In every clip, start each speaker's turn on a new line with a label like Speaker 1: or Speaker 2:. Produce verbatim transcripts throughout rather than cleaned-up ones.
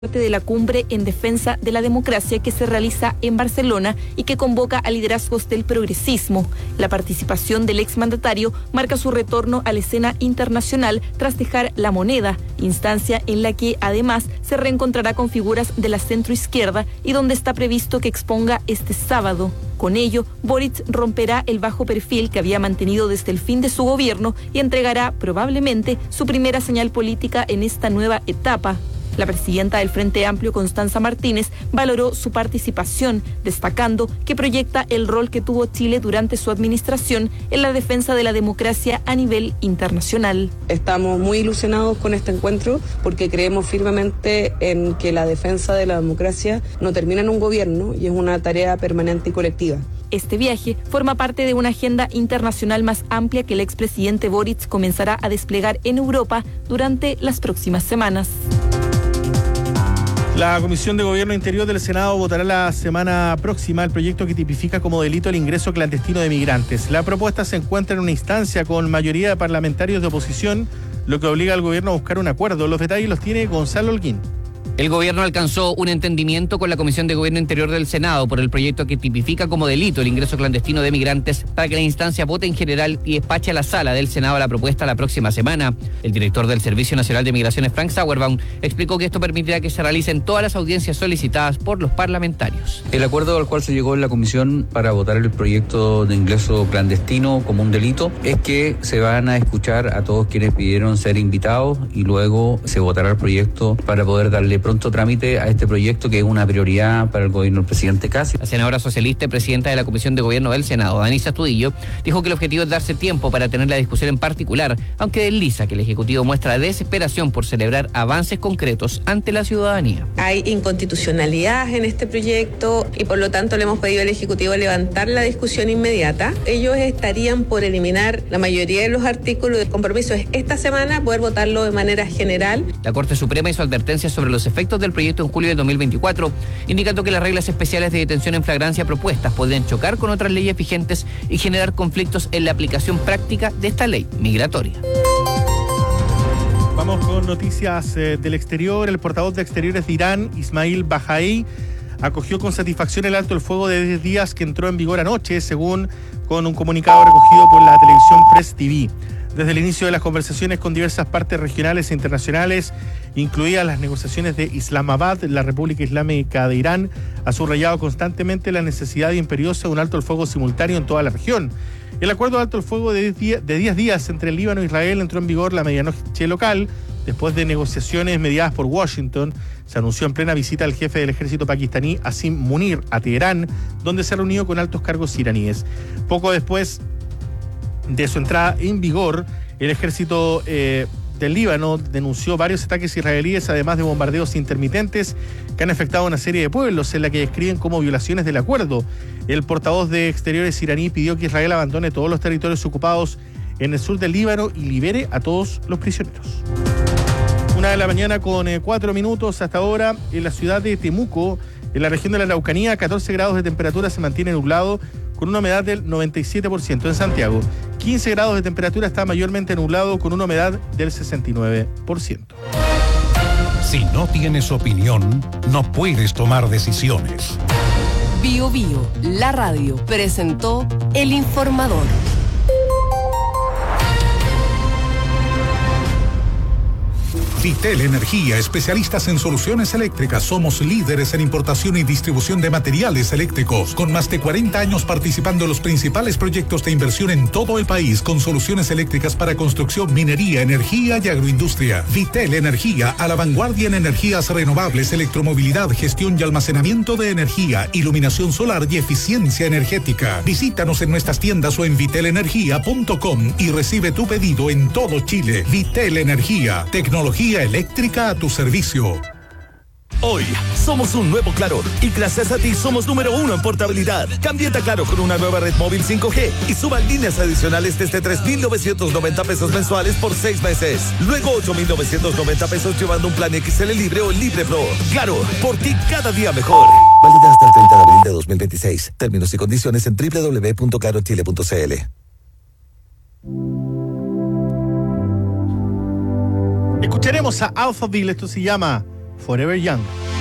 Speaker 1: parte de la cumbre en defensa de la democracia que se realiza en Barcelona y que convoca a liderazgos del progresismo. La participación del exmandatario marca su retorno a la escena internacional tras dejar La Moneda, instancia en la que además se reencontrará con figuras de la centroizquierda y donde está previsto que exponga este sábado. Con ello, Boric romperá el bajo perfil que había mantenido desde el fin de su gobierno y entregará probablemente su primera señal política en esta nueva etapa. La presidenta del Frente Amplio, Constanza Martínez, valoró su participación, destacando que proyecta el rol que tuvo Chile durante su administración en la defensa de la democracia a nivel internacional.
Speaker 2: Estamos muy ilusionados con este encuentro porque creemos firmemente en que la defensa de la democracia no termina en un gobierno y es una tarea permanente y colectiva.
Speaker 1: Este viaje forma parte de una agenda internacional más amplia que el expresidente Boric comenzará a desplegar en Europa durante las próximas semanas.
Speaker 3: La Comisión de Gobierno Interior del Senado votará la semana próxima el proyecto que tipifica como delito el ingreso clandestino de migrantes. La propuesta se encuentra en una instancia con mayoría de parlamentarios de oposición, lo que obliga al gobierno a buscar un acuerdo. Los detalles los tiene Gonzalo Holguín.
Speaker 4: El gobierno alcanzó un entendimiento con la Comisión de Gobierno Interior del Senado por el proyecto que tipifica como delito el ingreso clandestino de migrantes para que la instancia vote en general y despache a la sala del Senado la propuesta la próxima semana. El director del Servicio Nacional de Migraciones, Frank Sauerbaum, explicó que esto permitirá que se realicen todas las audiencias solicitadas por los parlamentarios.
Speaker 5: El acuerdo al cual se llegó en la Comisión para votar el proyecto de ingreso clandestino como un delito es que se van a escuchar a todos quienes pidieron ser invitados y luego se votará el proyecto para poder darle pronto trámite a este proyecto que es una prioridad para el gobierno del presidente Cassi.
Speaker 4: La senadora socialista y presidenta de la Comisión de Gobierno del Senado, Danisa Astudillo, dijo que el objetivo es darse tiempo para tener la discusión en particular, aunque desliza que el Ejecutivo muestra desesperación por celebrar avances concretos ante la ciudadanía.
Speaker 6: Hay inconstitucionalidad en este proyecto y por lo tanto le hemos pedido al Ejecutivo levantar la discusión inmediata. Ellos estarían por eliminar la mayoría de los artículos. El compromiso es esta semana poder votarlo de manera general.
Speaker 4: La Corte Suprema hizo advertencias sobre los efectos del proyecto en julio de dos mil veinticuatro, indicando que las reglas especiales de detención en flagrancia propuestas podrían chocar con otras leyes vigentes y generar conflictos en la aplicación práctica de esta ley migratoria.
Speaker 3: Vamos con noticias eh, del exterior. El portavoz de Exteriores de Irán, Ismail Bahaei, acogió con satisfacción el alto el fuego de diez días que entró en vigor anoche, según con un comunicado recogido por la televisión Press T V. Desde el inicio de las conversaciones con diversas partes regionales e internacionales, incluidas las negociaciones de Islamabad, la República Islámica de Irán ha subrayado constantemente la necesidad imperiosa de un alto el fuego simultáneo en toda la región. El acuerdo de alto el fuego de diez días entre el Líbano e Israel entró en vigor la medianoche local, después de negociaciones mediadas por Washington. Se anunció en plena visita al jefe del ejército pakistaní, Asim Munir, a Teherán, donde se reunió con altos cargos iraníes. Poco después de su entrada en vigor, el ejército eh, del Líbano denunció varios ataques israelíes, además de bombardeos intermitentes que han afectado a una serie de pueblos, en la que describen como violaciones del acuerdo. El portavoz de Exteriores iraní pidió que Israel abandone todos los territorios ocupados en el sur del Líbano y libere a todos los prisioneros. Una de la mañana con eh, cuatro minutos hasta ahora, en la ciudad de Temuco, en la región de la Araucanía, catorce grados de temperatura, se mantiene nublado con una humedad del noventa y siete por ciento. En Santiago, quince grados de temperatura, está mayormente nublado con una humedad del sesenta y nueve por ciento.
Speaker 7: Si no tienes opinión, no puedes tomar decisiones.
Speaker 8: Bio Bio, la radio, presentó El Informador.
Speaker 7: Vitel Energía, especialistas en soluciones eléctricas. Somos líderes en importación y distribución de materiales eléctricos, con más de cuarenta años participando en los principales proyectos de inversión en todo el país, con soluciones eléctricas para construcción, minería, energía y agroindustria. Vitel Energía, a la vanguardia en energías renovables, electromovilidad, gestión y almacenamiento de energía, iluminación solar y eficiencia energética. Visítanos en nuestras tiendas o en vitel energía punto com y recibe tu pedido en todo Chile. Vitel Energía, tecnología eléctrica a tu servicio.
Speaker 9: Hoy somos un nuevo Claro y gracias a ti somos número uno en portabilidad. Cámbiate a Claro con una nueva red móvil cinco G y suban líneas adicionales desde tres mil novecientos noventa pesos mensuales por seis meses. Luego ocho mil novecientos noventa pesos llevando un plan X L Libre o Libre Pro. Claro, por ti cada día mejor.
Speaker 10: Válida hasta el treinta de abril de dos mil veintiséis. Términos y condiciones en doble u doble u doble u punto claro chile punto c l.
Speaker 3: Escucharemos a Alphaville, esto se llama Forever Young.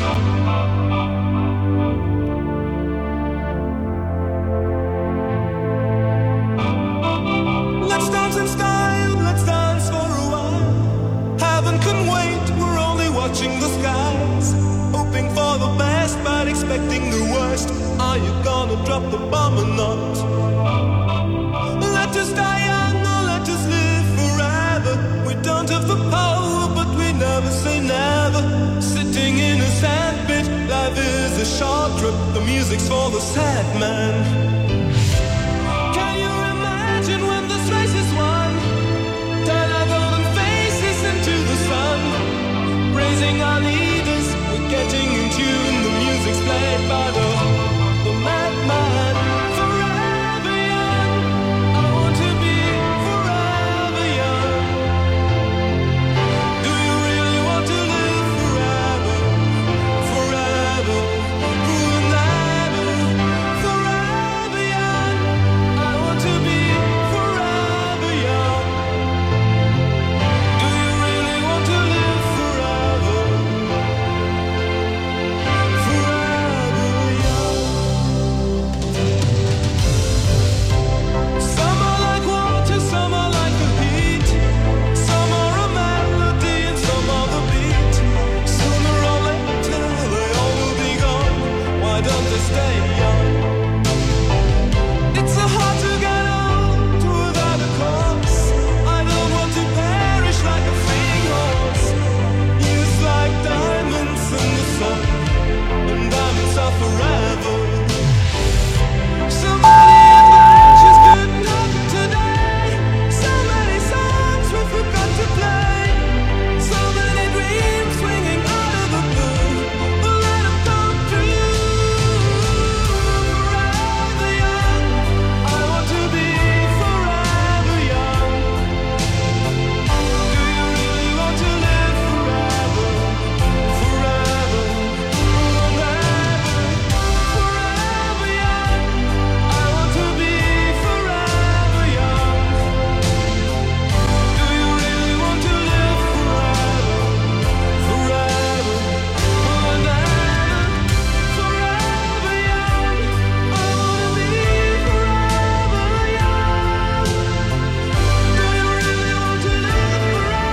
Speaker 11: Let's dance in style, let's dance for a while. Heaven can wait, we're only watching the skies. Hoping for the best, but expecting the worst. Are you gonna drop the bomb or not? Let us die young or let us live forever. We don't have the power, but we never say never. Sitting in a sandpit, life is a short trip. The music's for the sad man. Can you imagine when this race is won? Turn our golden faces into the sun. Praising our leaders, we're getting in tune. The music's played by the, the madman. Forever young, I want to be forever young. Do you really want to live forever? Forever, forever, forever young. I want to be forever young. Do you really want to live forever? Forever young. Some are like water, some are like the heat. Some are a melody and some are the beat. Sooner or later they all will be gone. Why don't they stay young? It's so hard to get old without a cause. I don't want to perish like a fleeing horse. Youth like diamonds in the sun, and diamonds are forever. So many adventures couldn't happen today. So many songs we forgot to play. So many dreams swinging out of the blue. But let them come true. Forever young, I want to be forever young. Do you really want to live forever? Forever, forever, forever young. I want to be forever young. Do you really want to live forever? Forever, forever, forever young. I want to be forever young. Do you really want to live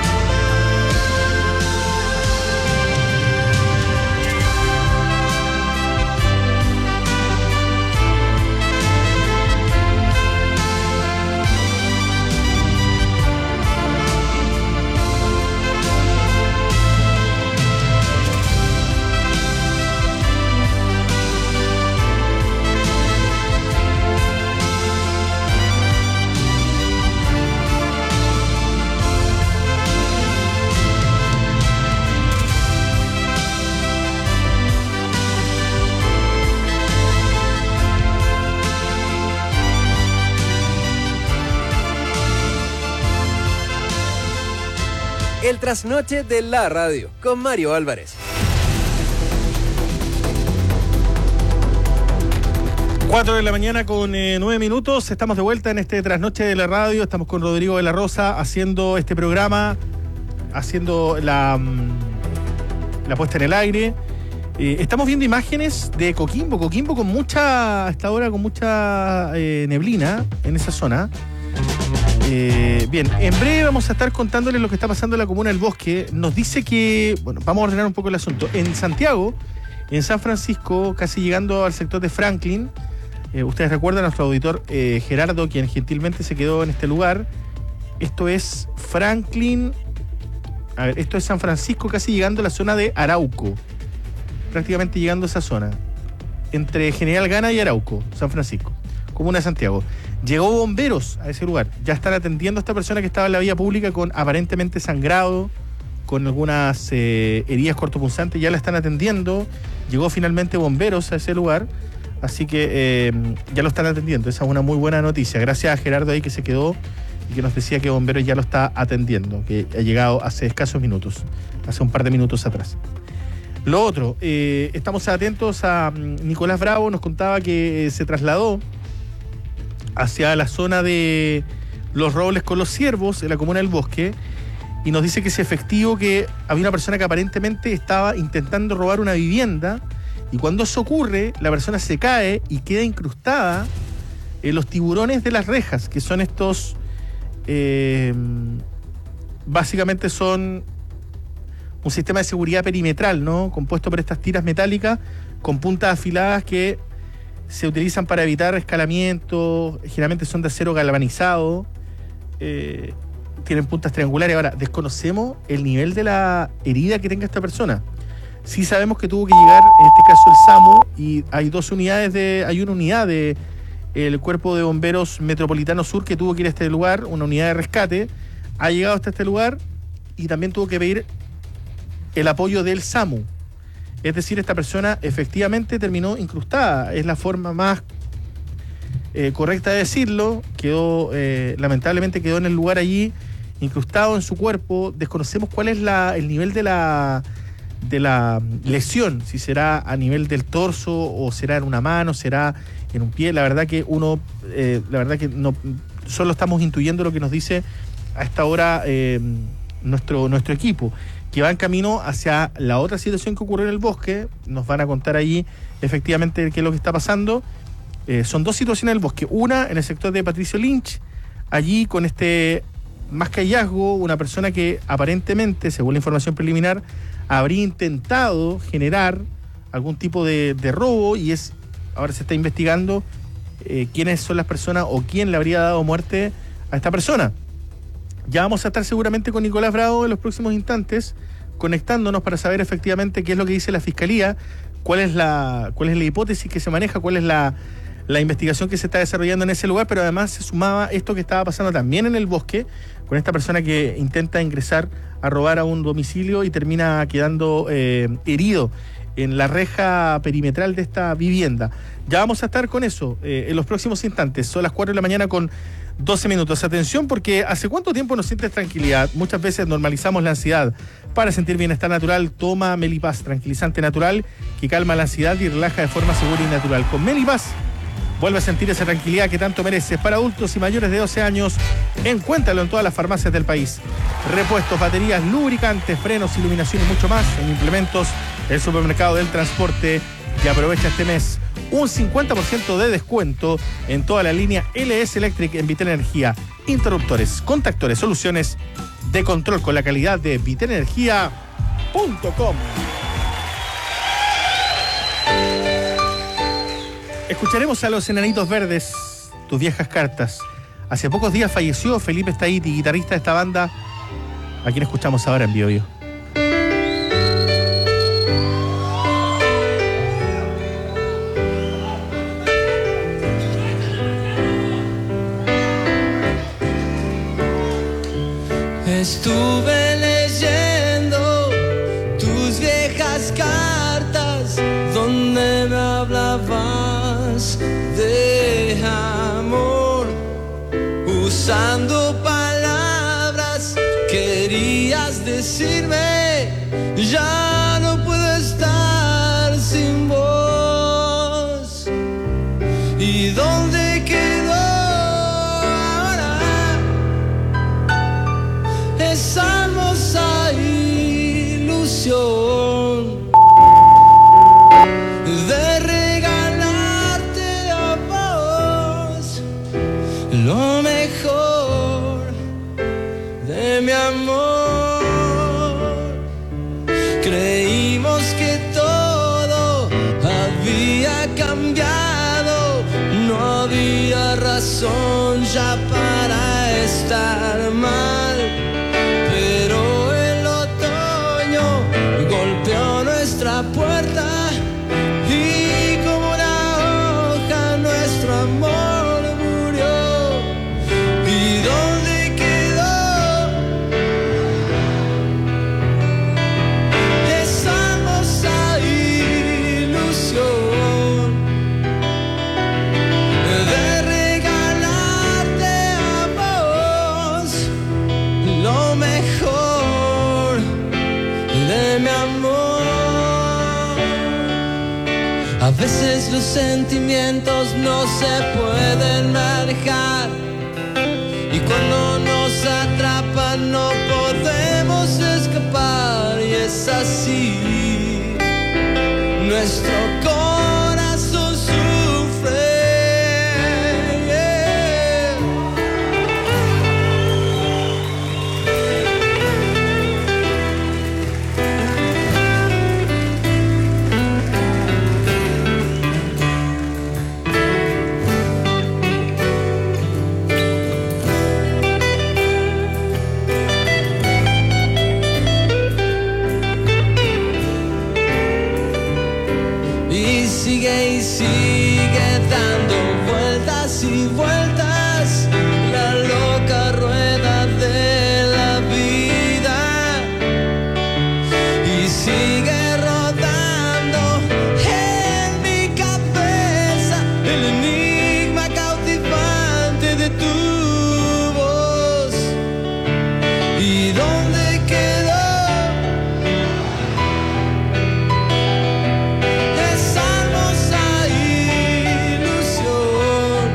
Speaker 12: El trasnoche de la radio con Mario Álvarez.
Speaker 3: cuatro de la mañana con eh, nueve minutos. Estamos de vuelta en este trasnoche de la radio. Estamos con Rodrigo de la Rosa haciendo este programa, haciendo la, la puesta en el aire. Eh, estamos viendo imágenes de Coquimbo. Coquimbo con mucha, hasta ahora con mucha eh, neblina en esa zona. Eh, bien, en breve vamos a estar contándoles lo que está pasando en la comuna del Bosque. Nos dice que, bueno, vamos a ordenar un poco el asunto. En Santiago, en San Francisco, casi llegando al sector de Franklin, eh, ustedes recuerdan a nuestro auditor eh, Gerardo, quien gentilmente se quedó en este lugar. Esto es Franklin, a ver, esto es San Francisco, casi llegando a la zona de Arauco, prácticamente llegando a esa zona, entre General Gana y Arauco, San Francisco, comuna de Santiago. Llegó bomberos a ese lugar, ya están atendiendo a esta persona que estaba en la vía pública con aparentemente sangrado, con algunas eh, heridas cortopunzantes, ya la están atendiendo. Llegó finalmente bomberos a ese lugar, así que eh, ya lo están atendiendo. Esa es una muy buena noticia. Gracias a Gerardo ahí que se quedó y que nos decía que bomberos ya lo está atendiendo, que ha llegado hace escasos minutos, hace un par de minutos atrás. Lo otro, eh, estamos atentos a Nicolás Bravo, nos contaba que eh, se trasladó hacia la zona de Los Robles con los Ciervos, en la comuna del Bosque, y nos dice que es efectivo que había una persona que aparentemente estaba intentando robar una vivienda, y cuando eso ocurre, la persona se cae y queda incrustada en los tiburones de las rejas, que son estos, eh, básicamente son un sistema de seguridad perimetral, ¿no? Compuesto por estas tiras metálicas con puntas afiladas que se utilizan para evitar escalamientos, generalmente son de acero galvanizado, eh, tienen puntas triangulares. Ahora, desconocemos el nivel de la herida que tenga esta persona. Sí sabemos que tuvo que llegar, en este caso, el SAMU, y hay dos unidades de, hay una unidad de el Cuerpo de Bomberos Metropolitano Sur que tuvo que ir a este lugar, una unidad de rescate, ha llegado hasta este lugar y también tuvo que pedir el apoyo del SAMU. Es decir, esta persona efectivamente terminó incrustada, es la forma más eh, correcta de decirlo. Quedó, eh, lamentablemente quedó en el lugar allí, incrustado en su cuerpo. Desconocemos cuál es la, el nivel de la, de la lesión, si será a nivel del torso o será en una mano, será en un pie. La verdad que uno, eh, la verdad que no, solo estamos intuyendo lo que nos dice a esta hora eh, nuestro, nuestro equipo, que va en camino hacia la otra situación que ocurrió en el bosque. Nos van a contar allí efectivamente qué es lo que está pasando. Eh, son dos situaciones en el bosque. Una en el sector de Patricio Lynch, allí con este más que hallazgo, una persona que aparentemente, según la información preliminar, habría intentado generar algún tipo de, de robo, y es ahora se está investigando eh, quiénes son las personas o quién le habría dado muerte a esta persona. Ya vamos a estar seguramente con Nicolás Bravo en los próximos instantes, conectándonos para saber efectivamente qué es lo que dice la Fiscalía, cuál es la, cuál es la hipótesis que se maneja, cuál es la, la investigación que se está desarrollando en ese lugar, pero además se sumaba esto que estaba pasando también en el bosque, con esta persona que intenta ingresar a robar a un domicilio y termina quedando eh, herido en la reja perimetral de esta vivienda. Ya vamos a estar con eso eh, en los próximos instantes. Son las cuatro de la mañana con doce minutos. Atención, porque ¿hace cuánto tiempo no sientes tranquilidad? Muchas veces normalizamos la ansiedad. Para sentir bienestar natural, toma Melipaz, tranquilizante natural que calma la ansiedad y relaja de forma segura y natural. Con Melipaz vuelve a sentir esa tranquilidad que tanto mereces. Para adultos y mayores de doce años, encuéntralo en todas las farmacias del país. Repuestos, baterías, lubricantes, frenos, iluminación y mucho más en implementos, el supermercado del transporte. Y aprovecha este mes un cincuenta por ciento de descuento en toda la línea L S Electric en Vitel Energía. Interruptores, contactores, soluciones de control con la calidad de vitel energía punto com. Escucharemos a los Enanitos Verdes, Tus Viejas Cartas. Hace pocos días falleció Felipe Staiti, guitarrista de esta banda, a quien escuchamos ahora en Bio Bio.
Speaker 11: Estuve leyendo tus viejas cartas donde me hablabas de amor, usando palabras querías decirme, ya no puedo estar sin vos. ¿Y dónde quedó ahora esa hermosa ilusión de regalarte a vos lo mejor de mi amor? Creímos que todo había cambiado, no había razón ya para estar mal, pero el otoño golpeó nuestra puerta y como una hoja nuestro amor murió. ¿Y dónde quedó esa hermosa ilusión de regalarte a vos lo mejor de mi amor? A veces los sentimientos no se pueden manejar y cuando nos atrapan no podemos podemos escapar y es así. Nuestro corazón sufre. Yeah. Y sigue y sigue dando vueltas y vueltas la loca rueda de la vida. Y sigue rodando en mi cabeza el enigma cautivante de tu voz. ¿Y dónde quedó esa hermosa ilusión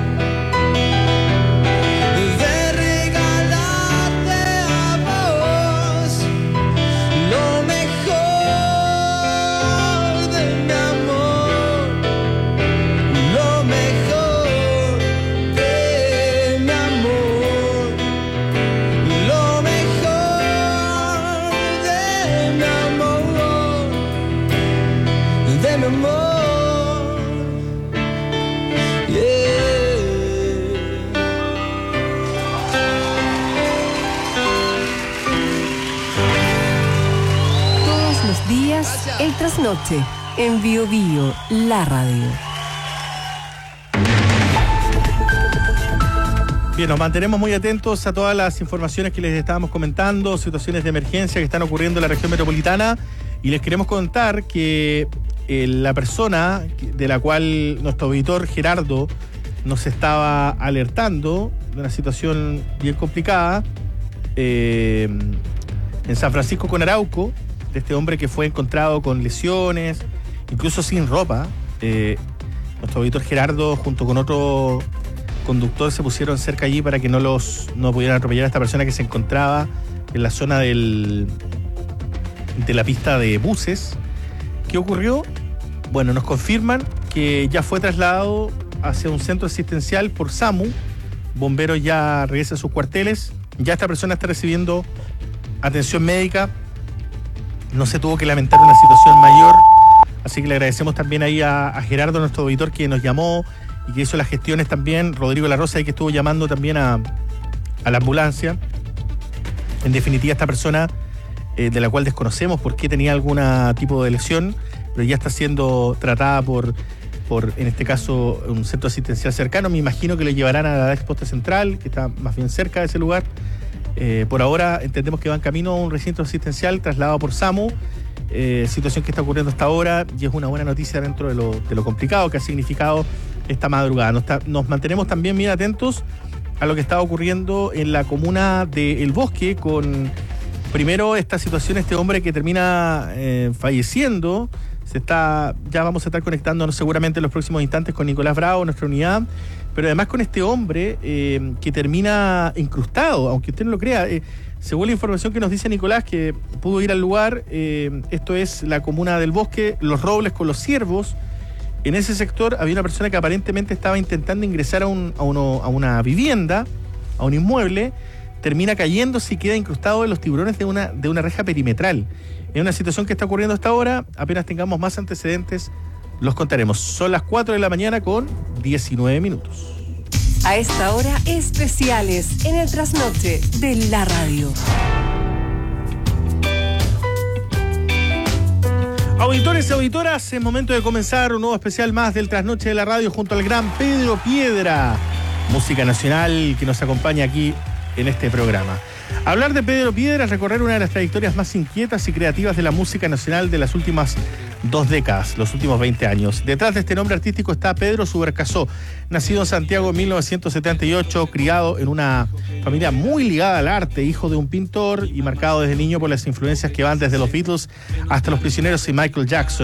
Speaker 11: de regalarte a vos lo mejor de mi amor, lo mejor de mi amor, lo mejor de mi amor, de mi amor?
Speaker 8: Todos los días, el trasnoche, en Bio Bio, la radio.
Speaker 3: Bien, nos mantenemos muy atentos a todas las informaciones que les estábamos comentando, situaciones de emergencia que están ocurriendo en la región metropolitana, y les queremos contar que eh, la persona de la cual nuestro auditor Gerardo nos estaba alertando de una situación bien complicada eh, en San Francisco con Arauco, de este hombre que fue encontrado con lesiones, incluso sin ropa. Eh, nuestro auditor Gerardo junto con otro conductor se pusieron cerca allí para que no los no pudieran atropellar a esta persona que se encontraba en la zona del de la pista de buses. ¿Qué ocurrió? Bueno, nos confirman que ya fue trasladado hacia un centro asistencial por SAMU. Bomberos ya regresan a sus cuarteles. Ya esta persona está recibiendo atención médica. No se tuvo que lamentar una situación mayor. Así que le agradecemos también ahí a, a Gerardo, nuestro auditor, que nos llamó y que hizo las gestiones también. Rodrigo La Rosa, ahí que estuvo llamando también a, a la ambulancia. En definitiva, esta persona, eh, de la cual desconocemos por qué tenía algún tipo de lesión, pero ya está siendo tratada por, por, en este caso, un centro asistencial cercano. Me imagino que le llevarán a la Exposta Central, que está más bien cerca de ese lugar. Eh, por ahora entendemos que va en camino a un recinto asistencial trasladado por SAMU. Eh, situación que está ocurriendo hasta ahora y es una buena noticia dentro de lo, de lo complicado que ha significado esta madrugada. Nos, ta, nos mantenemos también bien atentos a lo que está ocurriendo en la comuna de El Bosque con, primero, esta situación, este hombre que termina eh, falleciendo. Se está, ya vamos a estar conectándonos seguramente en los próximos instantes con Nicolás Bravo, nuestra unidad, pero además con este hombre eh, que termina incrustado, aunque usted no lo crea. Eh, según la información que nos dice Nicolás, que pudo ir al lugar, eh, esto es la comuna del Bosque, Los Robles con Los Ciervos. En ese sector había una persona que aparentemente estaba intentando ingresar a, un, a, uno, a una vivienda, a un inmueble, termina cayéndose y queda incrustado en los tiburones de una, de una reja perimetral. Es una situación que está ocurriendo hasta ahora. Apenas tengamos más antecedentes, los contaremos. Son las cuatro de la mañana con diecinueve minutos.
Speaker 8: A esta hora, especiales en el trasnoche de la radio.
Speaker 3: Auditores y auditoras, es momento de comenzar un nuevo especial más del trasnoche de la radio junto al gran Pedro Piedra, música nacional que nos acompaña aquí en este programa. Hablar de Pedro Piedra es recorrer una de las trayectorias más inquietas y creativas de la música nacional de las últimas dos décadas, los últimos veinte años. Detrás de este nombre artístico está Pedro Subercasó, nacido en Santiago en mil novecientos setenta y ocho, criado en una familia muy ligada al arte, hijo de un pintor y marcado desde niño por las influencias que van desde los Beatles hasta Los Prisioneros y Michael Jackson.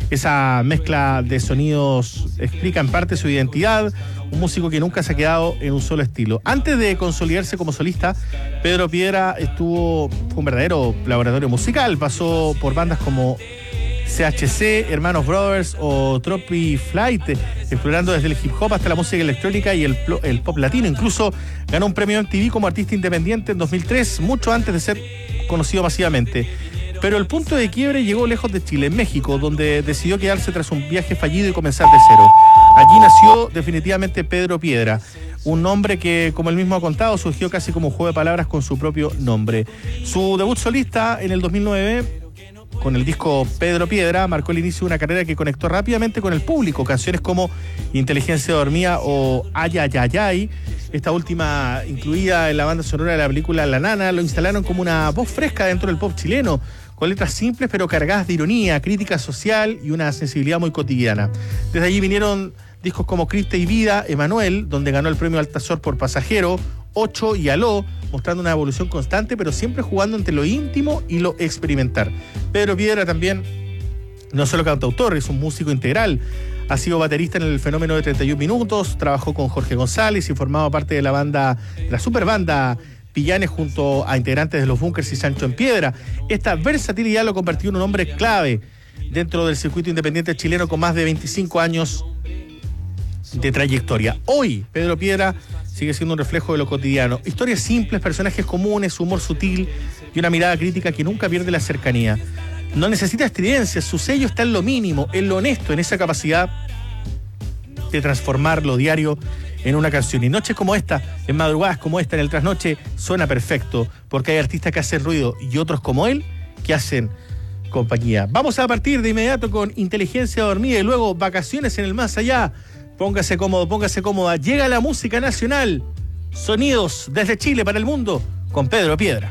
Speaker 3: Esa mezcla de sonidos explica en parte su identidad, un músico que nunca se ha quedado en un solo estilo. Antes de consolidarse como solista, Pedro Piedra estuvo, fue un verdadero laboratorio musical, pasó por bandas como C H C, Hermanos Brothers o Tropi Flight, explorando desde el hip hop hasta la música electrónica y el, el pop latino. Incluso ganó un premio M T V como artista independiente en dos mil tres, mucho antes de ser conocido masivamente. Pero el punto de quiebre llegó lejos de Chile, en México, donde decidió quedarse tras un viaje fallido y comenzar de cero. Allí nació definitivamente Pedro Piedra, un nombre que, como él mismo ha contado, surgió casi como un juego de palabras con su propio nombre. Su debut solista en el dos mil nueve, con el disco Pedro Piedra, marcó el inicio de una carrera que conectó rápidamente con el público. Canciones como Inteligencia Dormida o Ay, ay, ay, ay, esta última incluida en la banda sonora de la película La Nana, lo instalaron como una voz fresca dentro del pop chileno, con letras simples pero cargadas de ironía, crítica social y una sensibilidad muy cotidiana. Desde allí vinieron discos como Cripta y Vida, Emanuel, donde ganó el premio Altazor por Pasajero, Ocho y Aló, mostrando una evolución constante, pero siempre jugando entre lo íntimo y lo experimental. Pedro Piedra también, no solo cantautor, es un músico integral. Ha sido baterista en el Fenómeno de treinta y un minutos, trabajó con Jorge González y formaba parte de la banda, la superbanda Pillanes, junto a integrantes de Los Bunkers y Sancho en Piedra. Esta versatilidad lo convirtió en un hombre clave dentro del circuito independiente chileno, con más de veinticinco años de trayectoria. Hoy, Pedro Piedra sigue siendo un reflejo de lo cotidiano. Historias simples, personajes comunes, humor sutil y una mirada crítica que nunca pierde la cercanía. No necesita estridencias, su sello está en lo mínimo, en lo honesto, en esa capacidad de transformar lo diario en una canción. Y noches como esta, en madrugadas como esta, en el trasnoche, suena perfecto, porque hay artistas que hacen ruido y otros como él que hacen compañía. Vamos a partir de inmediato con Inteligencia Dormida y luego Vacaciones en el Más Allá. Póngase cómodo, póngase cómoda. Llega la música nacional. Sonidos desde Chile para el mundo con Pedro Piedra.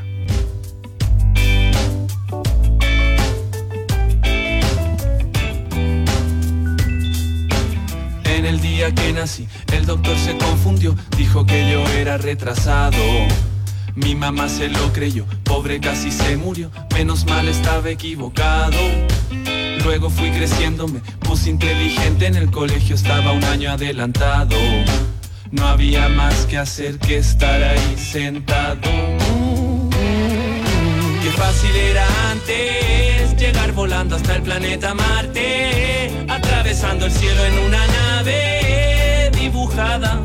Speaker 13: En el día que nací, el doctor se confundió, dijo que yo era retrasado. Mi mamá se lo creyó, pobre casi se murió, menos mal estaba equivocado. Luego fui creciendo, me puse inteligente, en el colegio estaba un año adelantado. No había más que hacer que estar ahí sentado. Qué fácil era antes llegar volando hasta el planeta Marte, atravesando el cielo en una nave dibujada.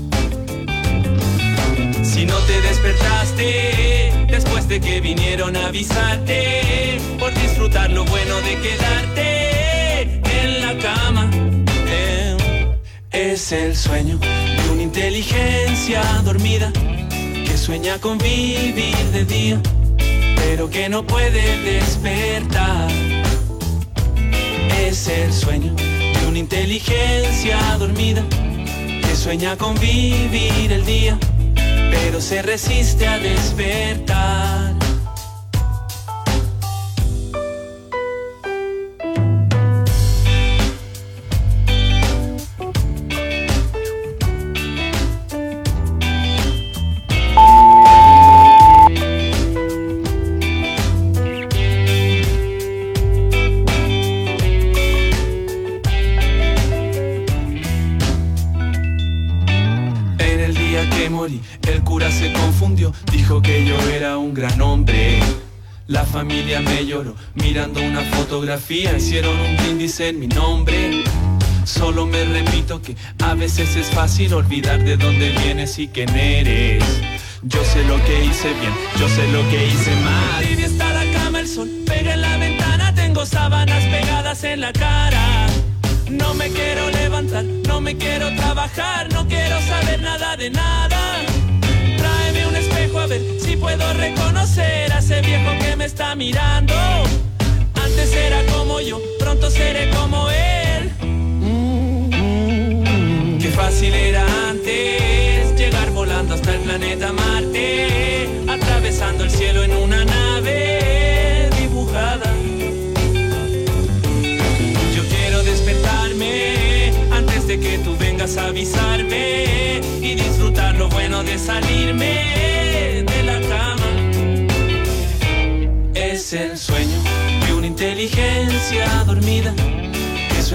Speaker 13: Si no te despertaste después de que vinieron a avisarte, por disfrutar lo bueno de quedarte en la cama. Eh, es el sueño de una inteligencia dormida que sueña con vivir de día, pero que no puede despertar. Es el sueño de una inteligencia dormida que sueña con vivir el día, pero se resiste a despertar. El cura se confundió, dijo que yo era un gran hombre. La familia me lloró, mirando una fotografía, hicieron un brindis en mi nombre. Solo me repito que a veces es fácil olvidar de dónde vienes y quién eres. Yo sé lo que hice bien, yo sé lo que hice mal. Tibia está la cama, el sol pega en la ventana, tengo sábanas pegadas en la cara. No me quiero levantar, no me quiero trabajar, no quiero saber nada de nada. Tráeme un espejo a ver si puedo reconocer a ese viejo que me está mirando. Antes era como yo, pronto seré como él. Qué fácil era antes llegar volando hasta el planeta Marte, atravesando el cielo en una nave dibujada. Despertarme antes de que tú vengas a avisarme y disfrutar lo bueno de salirme de la cama. Es el sueño de una inteligencia dormida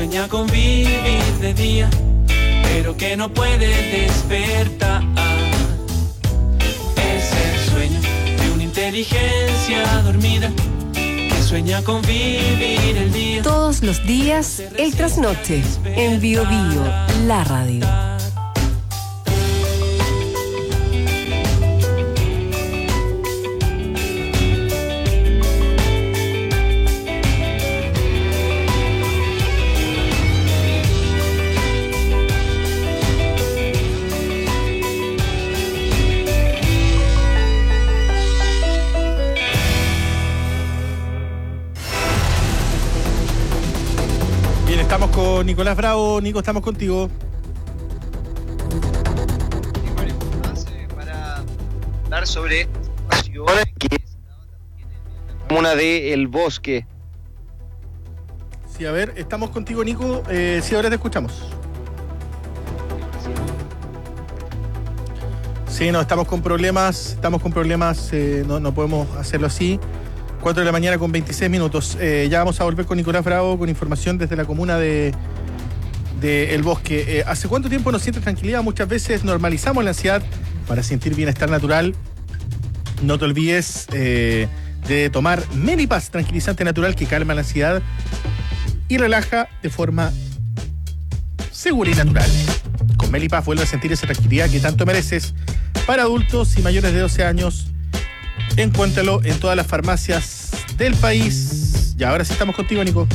Speaker 13: sueña con vivir de día, pero que no puede despertar. Es el sueño de una inteligencia dormida que sueña con vivir el día.
Speaker 8: Todos los días, el trasnoche, en Bio Bio, la radio.
Speaker 3: Estamos con Nicolás Bravo. Nico, estamos contigo.
Speaker 14: Para hablar sobre esta situación que es la comuna de El Bosque.
Speaker 3: Sí, a ver, estamos contigo, Nico. Eh, sí, ahora te escuchamos. Sí, no, estamos con problemas. Estamos con problemas. Eh, no, no podemos hacerlo así. cuatro de la mañana con veintiséis minutos. Eh, ya vamos a volver con Nicolás Bravo con información desde la comuna de, de El Bosque. Eh, ¿Hace cuánto tiempo nos siente tranquilidad? Muchas veces normalizamos la ansiedad para sentir bienestar natural. No te olvides eh, de tomar Melipaz, tranquilizante natural que calma la ansiedad y relaja de forma segura y natural. Con Melipaz vuelve a sentir esa tranquilidad que tanto mereces. Para adultos y mayores de doce años, encuéntralo en todas las farmacias del país. Y ahora sí estamos contigo, Nico.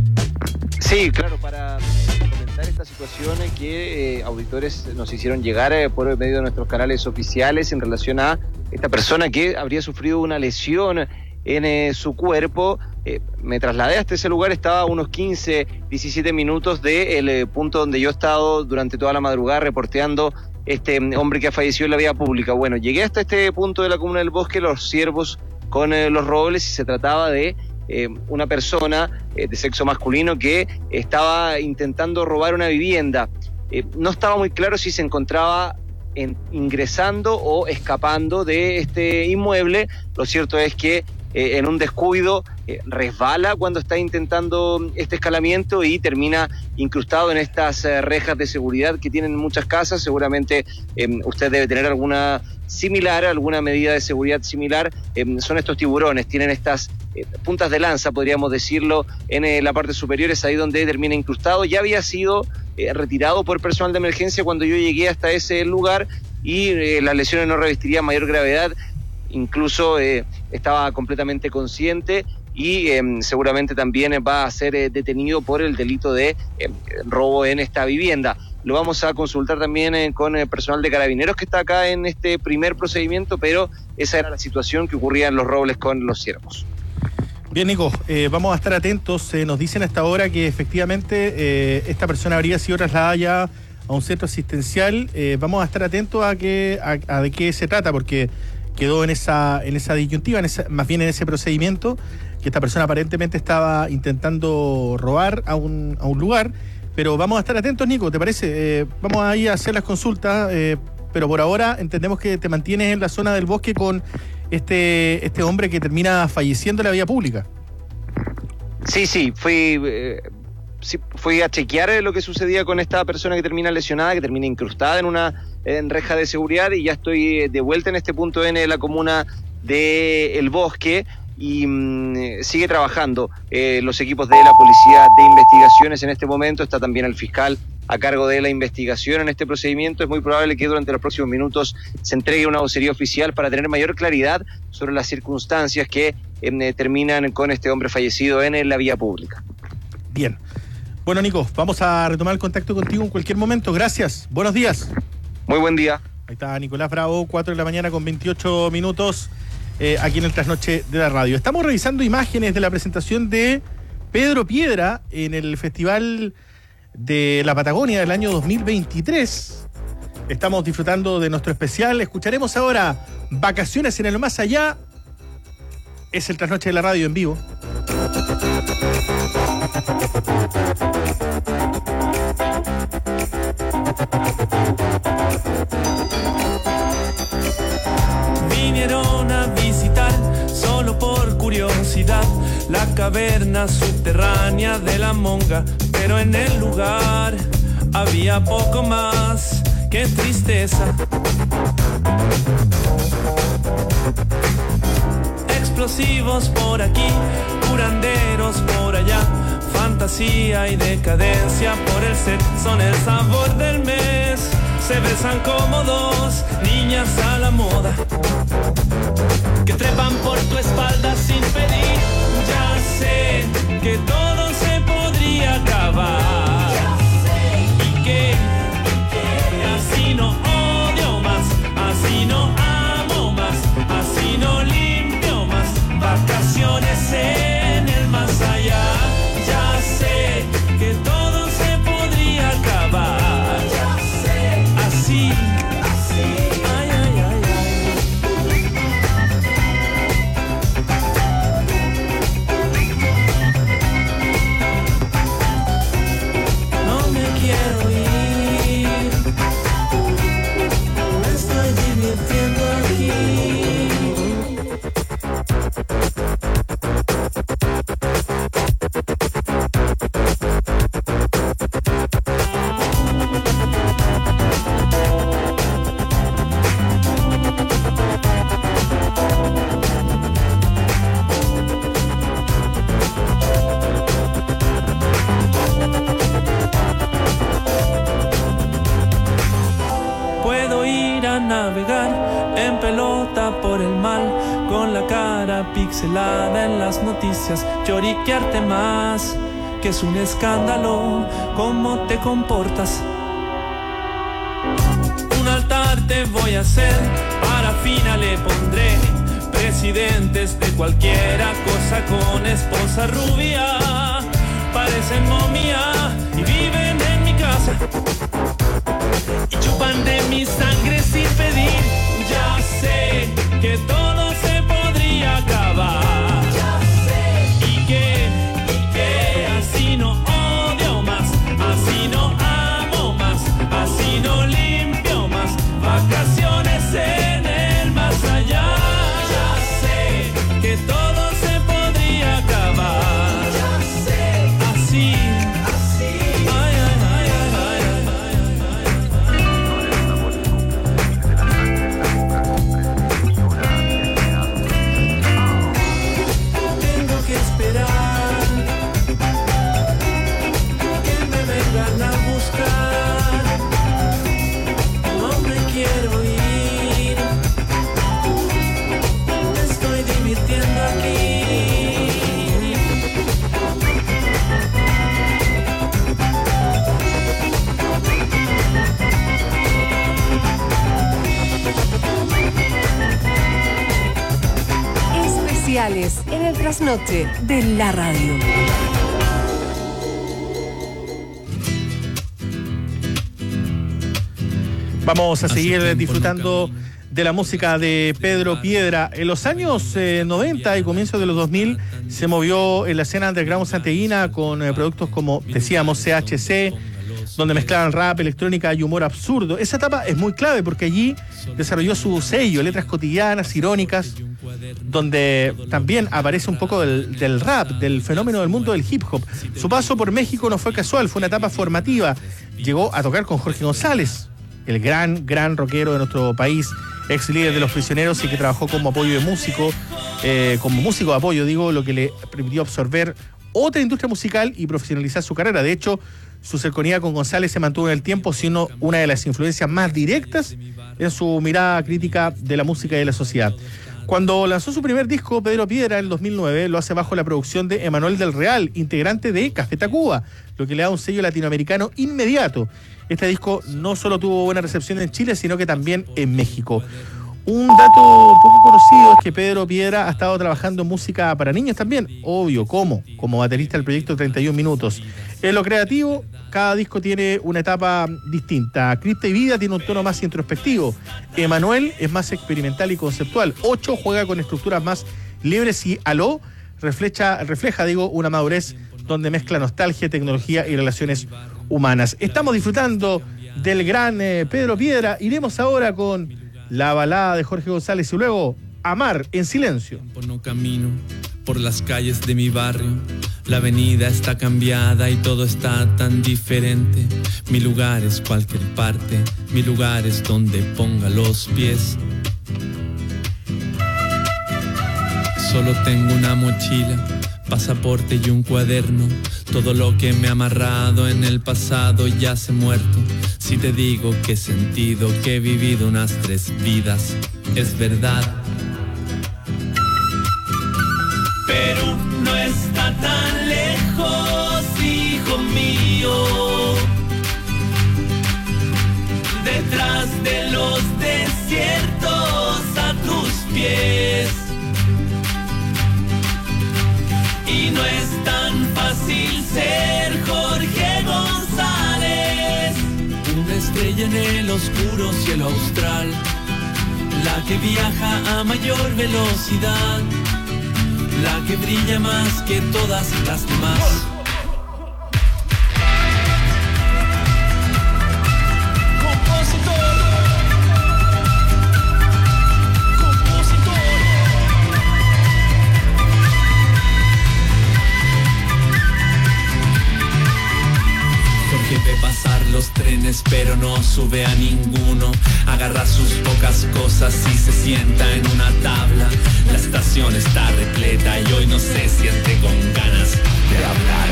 Speaker 14: Sí, claro, para comentar esta situación que eh, auditores nos hicieron llegar eh, por medio de nuestros canales oficiales en relación a esta persona que habría sufrido una lesión en eh, su cuerpo. Eh, me trasladé hasta ese lugar, estaba a unos quince, diecisiete minutos del eh, punto donde yo he estado durante toda la madrugada reporteando este hombre que ha fallecido en la vía pública. Bueno, llegué hasta este punto de la comuna del Bosque, Los Ciervos con eh, los Robles, y se trataba de eh, una persona eh, de sexo masculino que estaba intentando robar una vivienda. Eh, no estaba muy claro si se encontraba en, ingresando o escapando de este inmueble. Lo cierto es que eh, en un descuido eh, resbala cuando está intentando este escalamiento y termina incrustado en estas eh, rejas de seguridad que tienen muchas casas. Seguramente eh, usted debe tener alguna similar, alguna medida de seguridad similar. Eh, son estos tiburones, tienen estas eh, puntas de lanza, podríamos decirlo, en eh, la parte superior, es ahí donde termina incrustado. Ya había sido eh, retirado por personal de emergencia cuando yo llegué hasta ese lugar y eh, las lesiones no revestirían mayor gravedad. Incluso eh, estaba completamente consciente y eh, seguramente también va a ser eh, detenido por el delito de eh, robo en esta vivienda. Lo vamos a consultar también eh, con el personal de Carabineros que está acá en este primer procedimiento, pero esa era la situación que ocurría en Los Robles con Los Ciervos.
Speaker 3: Bien, Nico, eh, vamos a estar atentos. Eh, nos dicen hasta ahora que efectivamente eh, esta persona habría sido trasladada ya a un centro asistencial. Eh, vamos a estar atentos a, que, a, a de qué se trata, porque quedó en esa en esa disyuntiva, en esa, más bien en ese procedimiento, que esta persona aparentemente estaba intentando robar a un, a un lugar. Pero vamos a estar atentos, Nico, ¿te parece? Eh, vamos a ir a hacer las consultas, eh, pero por ahora entendemos que te mantienes en la zona del Bosque con este, este hombre que termina falleciendo en la vía pública.
Speaker 14: Sí, sí, fui... Eh... Sí, fui a chequear lo que sucedía con esta persona que termina lesionada, que termina incrustada en una en reja de seguridad, y ya estoy de vuelta en este punto en la comuna de El Bosque y mmm, sigue trabajando eh, los equipos de la Policía de Investigaciones en este momento. Está también el fiscal a cargo de la investigación en este procedimiento. Es muy probable que durante los próximos minutos se entregue una vocería oficial para tener mayor claridad sobre las circunstancias que eh, terminan con este hombre fallecido en la vía pública.
Speaker 3: Bien. Bueno, Nico, vamos a retomar el contacto contigo en cualquier momento. Gracias. Buenos días.
Speaker 14: Muy buen día.
Speaker 3: Ahí está Nicolás Bravo, cuatro de la mañana con veintiocho minutos, eh, aquí en el Trasnoche de la Radio. Estamos revisando imágenes de la presentación de Pedro Piedra en el Festival de la Patagonia del año dos mil veintitrés. Estamos disfrutando de nuestro especial. Escucharemos ahora Vacaciones en el Más Allá. Es el Trasnoche de la Radio en vivo.
Speaker 13: Vinieron a visitar solo por curiosidad la caverna subterránea de la Monga, pero en el lugar había poco más que tristeza. Explosivos por aquí, curanderos por allá, fantasía y decadencia por el set son el sabor del mes. Se besan como dos niñas a la moda que trepan por tu espalda sin pedir. Ya sé que todo se podría acabar y que así no odio más, así no amo más, así no limpio más. Vacaciones en el más allá. Ya sé que todo se podría acabar. Ya sé. Así, así. Ay, ay, ay, ay. No me quiero ir. Me estoy divirtiendo aquí. Puedo ir a navegar en pelota por el mal, con la cara pixelada en las noticias, lloriquearte más, que es un escándalo cómo te comportas. Un altar te voy a hacer, parafina le pondré, presidentes de cualquiera cosa con esposa rubia, parecen momia y viven en mi casa y chupan de mi sangre sin pedir. Ya sé que todo se podría acabar. Ya sé. Y que, y que así no odio más, así no amo más, así no limpio más. Vacaciones en el más allá. Ya sé que todo se podría acabar. Ya sé. Así, así. Ay, ay, ay, ay, ay, ay, ay. Tengo que esperar que me vengan a buscar. No me quiero ir. Me estoy divirtiendo aquí.
Speaker 8: Especiales en el trasnoche de la radio.
Speaker 3: Vamos a seguir disfrutando de la música de Pedro Piedra. En los años eh, noventa y comienzos de los dos mil se movió en la escena underground santiaguina con eh, productos como, decíamos, C H C, donde mezclaban rap, electrónica y humor absurdo. Esa etapa es muy clave porque allí desarrolló su sello, letras cotidianas, irónicas, donde también aparece un poco del, del rap, del fenómeno del mundo del hip hop. Su paso por México no fue casual, fue una etapa formativa. Llegó a tocar con Jorge González, el gran, gran rockero de nuestro país, ex líder de Los Prisioneros y que trabajó como apoyo de músico, eh, como músico de apoyo, digo, lo que le permitió absorber otra industria musical y profesionalizar su carrera. De hecho, su cercanía con González se mantuvo en el tiempo, siendo una de las influencias más directas en su mirada crítica de la música y de la sociedad. Cuando lanzó su primer disco, Pedro Piedra, en el dos mil nueve, lo hace bajo la producción de Emanuel del Real, integrante de Café Tacuba, lo que le da un sello latinoamericano inmediato. Este disco no solo tuvo buena recepción en Chile, sino que también en México. Un dato poco conocido es que Pedro Piedra ha estado trabajando en música para niños también, obvio, ¿cómo? Como baterista del proyecto treinta y un minutos. En lo creativo, cada disco tiene una etapa distinta. Cripta y Vida tiene un tono más introspectivo. Emanuel es más experimental y conceptual. Ocho juega con estructuras más libres y Aló refleja, refleja digo, una madurez donde mezcla nostalgia, tecnología y relaciones humanas. Estamos disfrutando del gran eh, Pedro Piedra. Iremos ahora con la balada de Jorge González y luego Amar en silencio.
Speaker 13: No camino por las calles de mi barrio, La avenida está cambiada y todo está tan diferente. Mi lugar es cualquier parte, mi lugar es donde ponga los pies. Solo tengo una mochila, pasaporte y un cuaderno. Todo lo que me ha amarrado en el pasado ya se ha muerto. Si te digo que he sentido que he vivido unas tres vidas, es verdad. Perú no está tan lejos, hijo mío. Detrás de los desiertos a tus pies. Y no es tan fácil ser Jorge González. Una estrella en el oscuro cielo austral, la que viaja a mayor velocidad, la que brilla más que todas las demás. Los trenes pero no sube a ninguno. Agarra sus pocas cosas y se sienta en una tabla. La estación está repleta y hoy no se siente con ganas de hablar.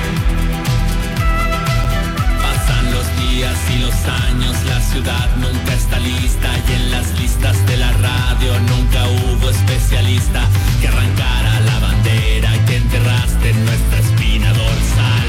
Speaker 13: Pasan los días y los años, la ciudad nunca está lista. Y en las listas de la radio nunca hubo especialista que arrancara la bandera que enterraste en nuestra espina dorsal.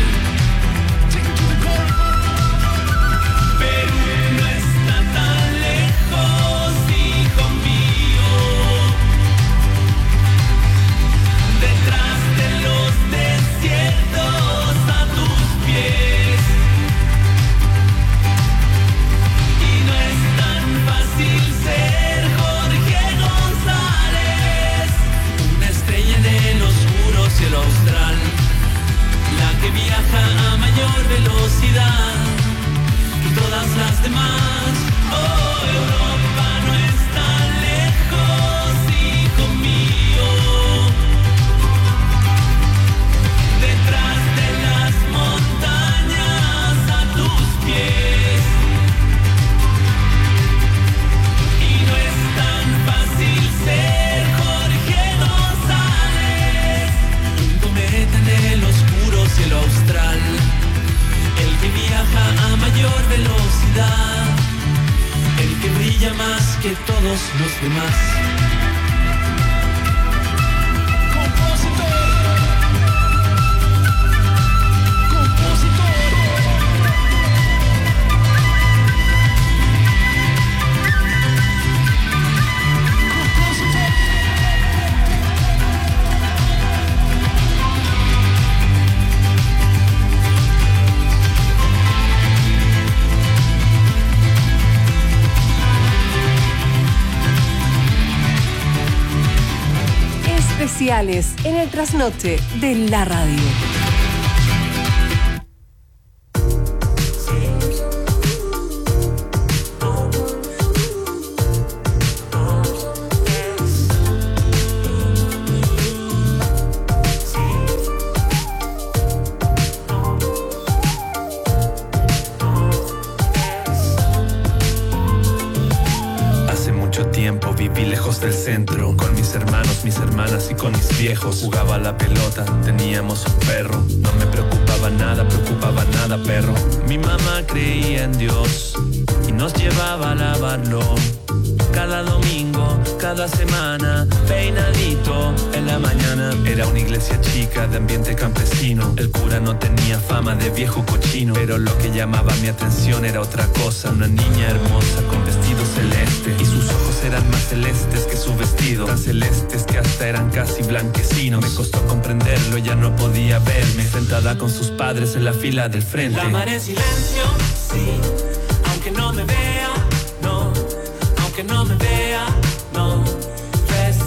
Speaker 13: Cielo austral, la que viaja a mayor velocidad que todas las demás. Oh, Europa no está lejos, hijo mío. Detrás de las montañas a tus pies. Y no es tan fácil ser Jorge González. En el oscuro cielo austral, el que viaja a mayor velocidad, el que brilla más que todos los demás.
Speaker 8: Especiales en el trasnoche de la radio.
Speaker 13: Del centro, con mis hermanos, mis hermanas y con mis viejos. Jugaba a la pelota, teníamos un perro. No me preocupaba nada, preocupaba nada, perro. Mi mamá creía en Dios y nos llevaba a lavarlo. Cada domingo, cada semana, peinadito en la mañana. Era una iglesia chica de ambiente campesino. El cura no tenía fama de viejo cochino, pero lo que llamaba mi atención era otra cosa. Una niña hermosa con vestido celeste, y sus ojos eran más celestes que su vestido, tan celestes que hasta eran casi blanquecinos. Me costó comprenderlo, ya no podía verme sentada con sus padres en la fila del frente.
Speaker 11: La amaré en silencio, sí, aunque no me vea, no, aunque no me vea, no, ves.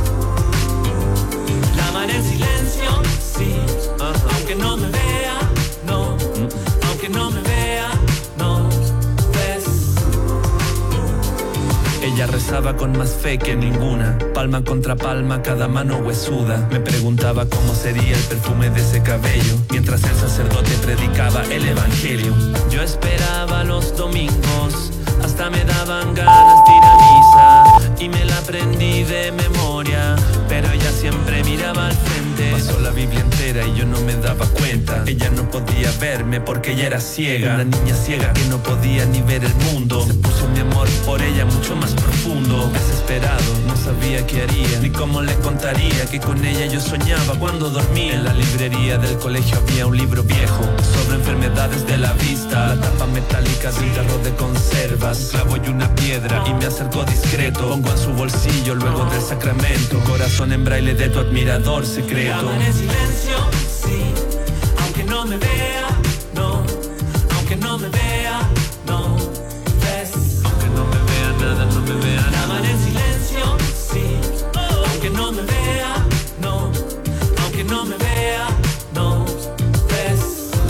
Speaker 11: La amaré en silencio, sí, uh-huh. Aunque no me vea, no, uh-uh. Aunque no me vea, no, ves.
Speaker 13: Ella rezaba con más fe que ninguna. Palma contra palma, cada mano huesuda. Me preguntaba cómo sería el perfume de ese cabello mientras el sacerdote predicaba el evangelio. Yo esperaba los domingos, hasta me daban ganas de ir a misa, y me la aprendí de memoria, pero ella siempre miraba al frente. Pasó la Biblia entera y yo no me daba cuenta. Ella no podía verme porque ella era ciega, una niña ciega que no podía ni ver el mundo. Se puso mi amor por ella mucho más profundo. Desesperado, no sabía qué haría, ni cómo le contaría que con ella yo soñaba cuando dormía. En la librería del colegio había un libro viejo sobre enfermedades de la vista, la tapa metálica de un tarro de conservas, un clavo y una piedra, y me acercó discreto. Pongo en su bolsillo luego del sacramento un corazón en braille de tu admirador secreto.
Speaker 11: Llaman en silencio, sí, aunque no me vea, no, aunque no me vea, no, ves,
Speaker 13: aunque no me vea nada, no me vea nada.
Speaker 11: Llaman en silencio, sí, aunque no me vea, no, aunque no me vea, no, ves.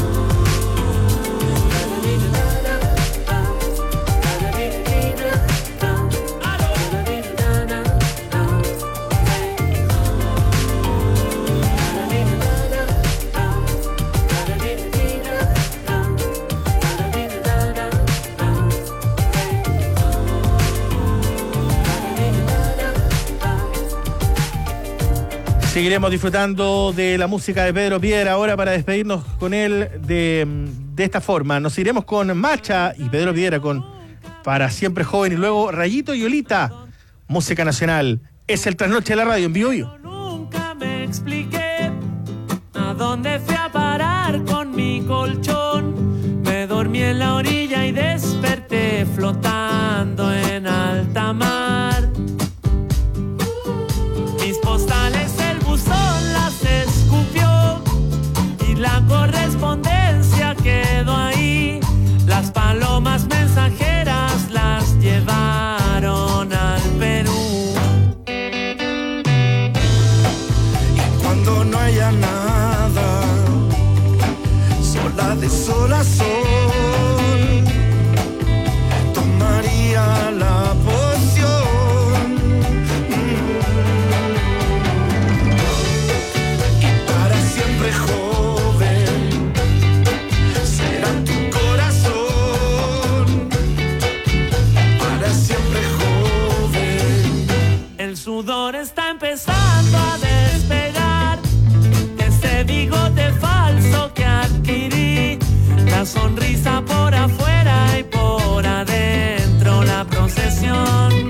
Speaker 3: Seguiremos disfrutando de la música de Pedro Piedra ahora para despedirnos con él de, de esta forma. Nos iremos con Macha y Pedro Piedra con Para Siempre Joven, y luego Rayito y Olita, música nacional. Es el Trasnoche de la Radio en Vivo Vivo.
Speaker 11: Nunca me expliqué a dónde fui a parar con mi colchón. Me dormí en la orilla y desperté flotando en alta mar. Mis postales el buzón las escupió y la correspondencia quedó ahí. Las palomas mensajeras las llevaron al Perú.
Speaker 15: Y cuando no haya nada, sola de sol a sol, tomaría la poción. Joven, será tu corazón, para siempre joven.
Speaker 11: El sudor está empezando a despegar de ese bigote falso que adquirí. La sonrisa por afuera y por adentro la procesión.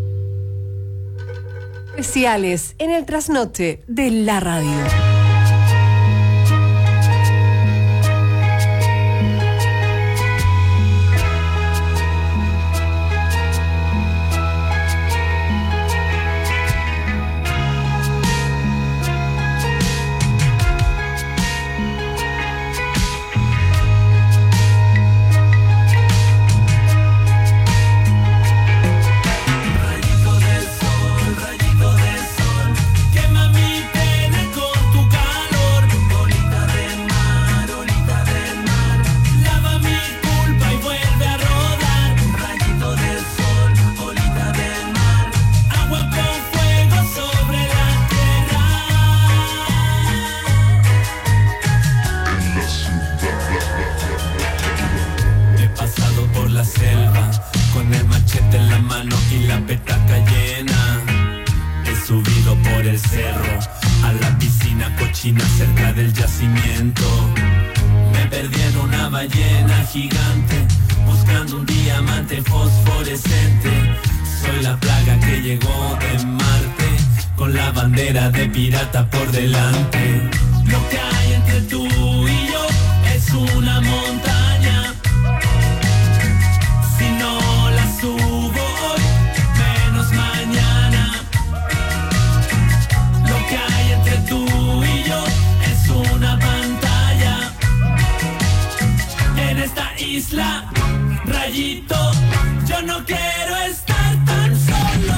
Speaker 8: Especiales en el Trasnoche de la Radio.
Speaker 13: página cerca del yacimiento. Me perdí en una ballena gigante, buscando un diamante fosforescente. Soy la plaga que llegó de Marte, con la bandera de pirata por delante. Lo que hay entre tú y yo es una montaña. Si no la subo hoy, menos mañana. Lo que hay entre tú y yo es una pantalla. En esta isla, Rayito, yo no quiero estar tan solo.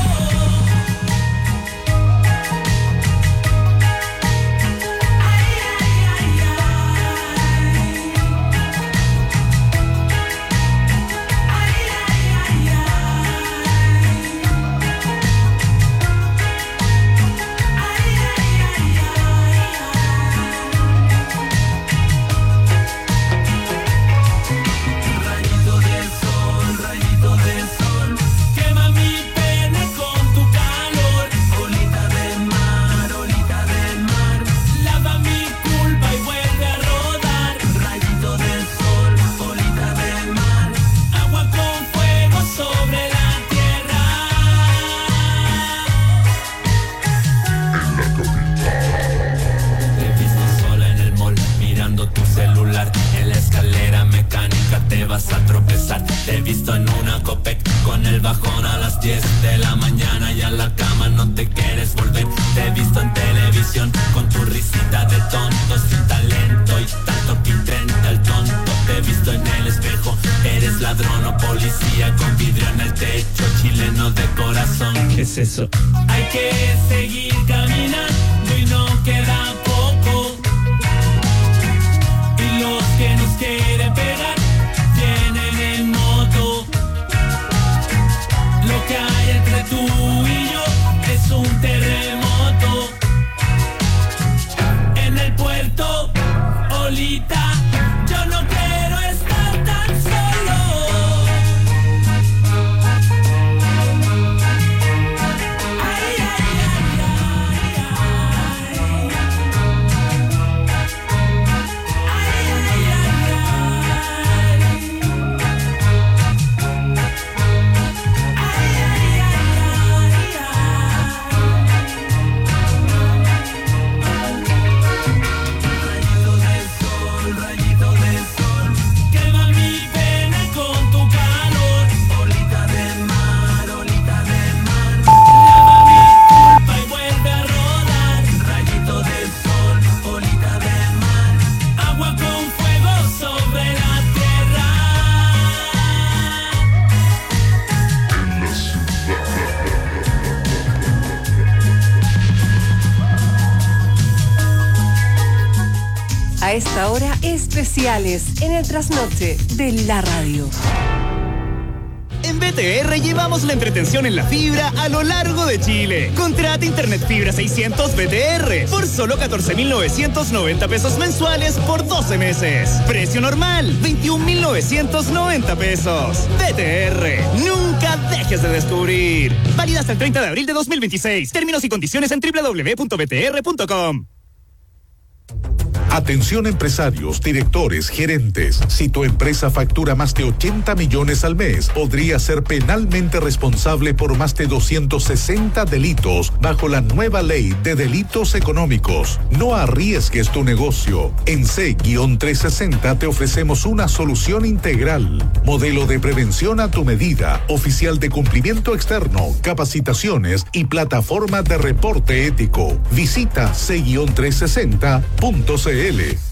Speaker 13: A tropezar, te he visto en una Copec con el bajón a las diez de la mañana y a la cama no te quieres volver. Te he visto en televisión con tu risita de tonto, sin talento y tanto que intenta el tonto. Te he visto en el espejo, eres ladrón o policía con vidrio en el techo, chileno de corazón. ¿Qué es eso? Hay que seguir caminando y no queda poco. Y los que nos quieren pegar vienen en moto. Lo que hay entre tú y yo es un terremoto. En el puerto, Olita, yo no quiero estar tan solo. Ay, ay, ay, ay, ay. Ay, ay, ay, ay.
Speaker 8: A esta hora, especiales en el trasnoche de la radio.
Speaker 16: En B T R llevamos la entretención en la fibra a lo largo de Chile. Contrata Internet Fibra seiscientos B T R por solo catorce mil novecientos noventa pesos mensuales por doce meses. Precio normal, veintiún mil novecientos noventa pesos. B T R, nunca dejes de descubrir. Válida hasta el treinta de abril de dos mil veintiséis. Términos y condiciones en doble u doble u doble u punto b t r punto com.
Speaker 7: Atención empresarios, directores, gerentes. Si tu empresa factura más de ochenta millones al mes, podría ser penalmente responsable por más de doscientos sesenta delitos bajo la nueva ley de delitos económicos. No arriesgues tu negocio. En C trescientos sesenta te ofrecemos una solución integral. Modelo de prevención a tu medida, oficial de cumplimiento externo, capacitaciones y plataforma de reporte ético. Visita C trescientos sesenta punto c l.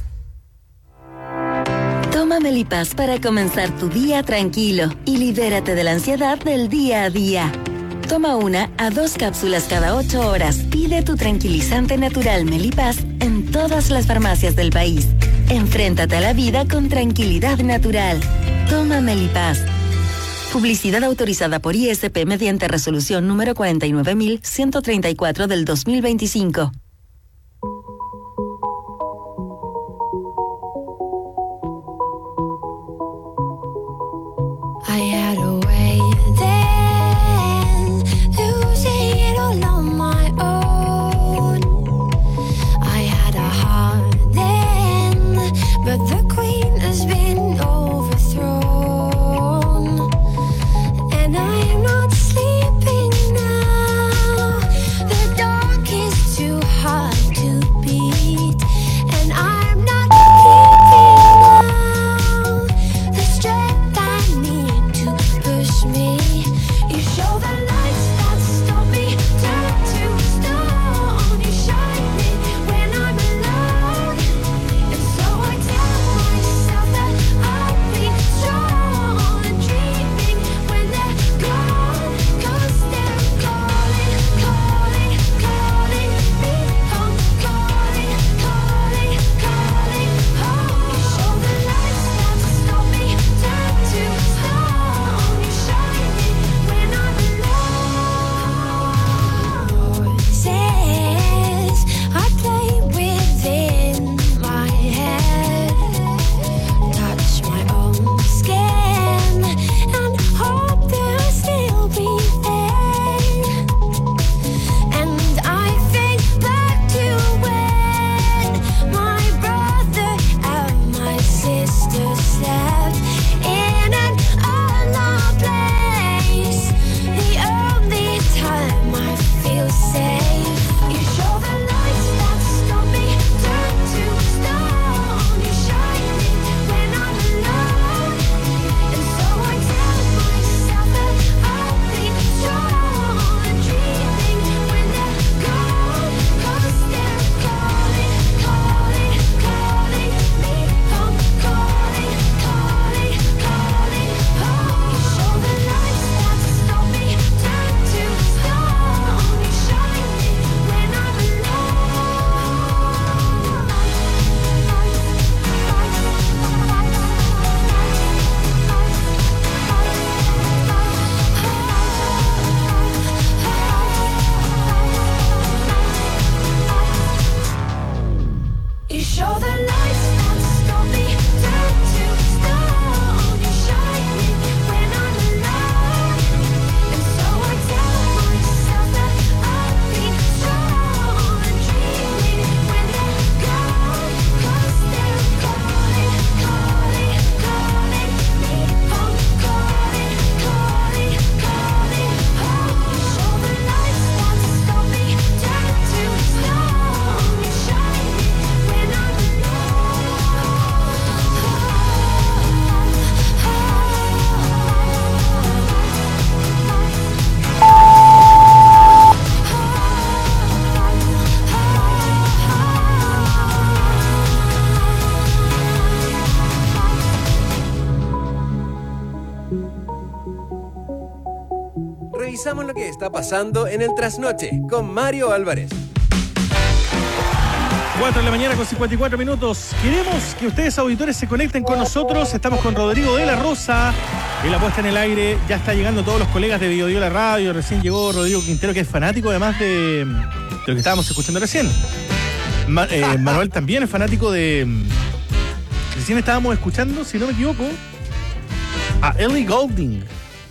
Speaker 17: Toma Melipaz para comenzar tu día tranquilo y libérate de la ansiedad del día a día. Toma una a dos cápsulas cada ocho horas. Pide tu tranquilizante natural Melipaz en todas las farmacias del país. Enfréntate a la vida con tranquilidad natural. Toma Melipaz. Publicidad autorizada por I S P mediante resolución número cuarenta y nueve mil ciento treinta y cuatro del dos mil veinticinco.
Speaker 18: I had a way then, losing it all on my own. I had a heart
Speaker 12: pasando en el trasnoche con Mario Álvarez.
Speaker 3: cuatro de la mañana con cincuenta y cuatro minutos. Queremos que ustedes, auditores, se conecten con nosotros. Estamos con Rodrigo de la Rosa. En la puesta en el aire. Ya está llegando todos los colegas de Bio Bio La Radio. Recién llegó Rodrigo Quintero, que es fanático además de, de lo que estábamos escuchando recién. Ma, eh, Manuel también es fanático de... Recién estábamos escuchando, si no me equivoco, a Ellie Goulding.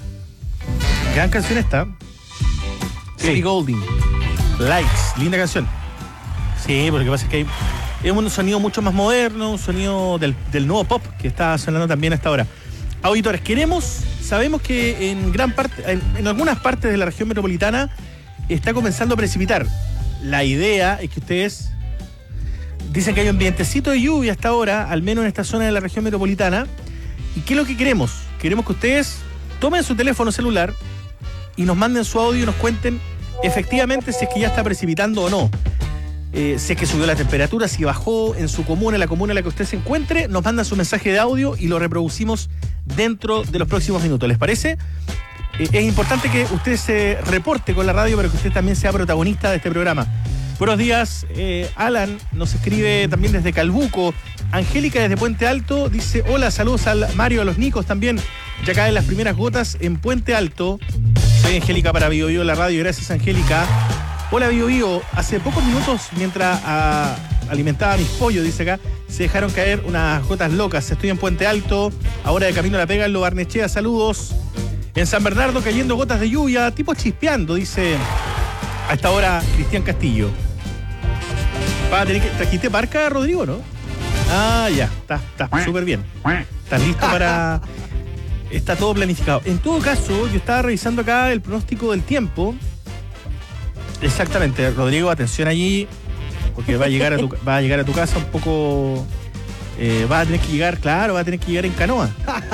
Speaker 3: Gran canción esta. Sí. Ellie Goulding. Lights. Linda canción. Sí, porque lo que pasa es que hay, es un sonido mucho más moderno, un sonido del, del nuevo pop que está sonando también a esta hora. Auditores, queremos, sabemos que en gran parte, en, en algunas partes de la región metropolitana está comenzando a precipitar. La idea es que ustedes dicen que hay un vientecito de lluvia hasta ahora, al menos en esta zona de la región metropolitana. ¿Y qué es lo que queremos? Queremos que ustedes tomen su teléfono celular y nos manden su audio y nos cuenten efectivamente si es que ya está precipitando o no. Eh, si es que subió la temperatura, si bajó en su comuna, en la comuna en la que usted se encuentre, nos manda su mensaje de audio y lo reproducimos dentro de los próximos minutos. ¿Les parece? Eh, es importante que usted se reporte con la radio, pero que usted también sea protagonista de este programa. Buenos días, eh, Alan nos escribe también desde Calbuco. Angélica desde Puente Alto dice: hola, saludos al Mario, a los Nicos también. Ya caen las primeras gotas en Puente Alto. Soy Angélica para Bio Bio La Radio. Gracias, Angélica. Hola, Bio Bio. Hace pocos minutos, mientras a, alimentaba a mis pollos, dice acá, se dejaron caer unas gotas locas. Estoy en Puente Alto, ahora de camino a La Pega, en Lo Barnechea. Saludos. En San Bernardo cayendo gotas de lluvia, tipo chispeando, dice a esta hora Cristian Castillo. Va a tener que... ¿Trajiste parca, Rodrigo, no? Ah, ya. Está, está súper bien. ¿Estás listo para...? Está todo planificado. En todo caso, yo estaba revisando acá el pronóstico del tiempo. Exactamente, Rodrigo, atención allí, porque va a llegar a tu, va a llegar a tu casa un poco... Eh, va a tener que llegar, claro, va a tener que llegar en canoa.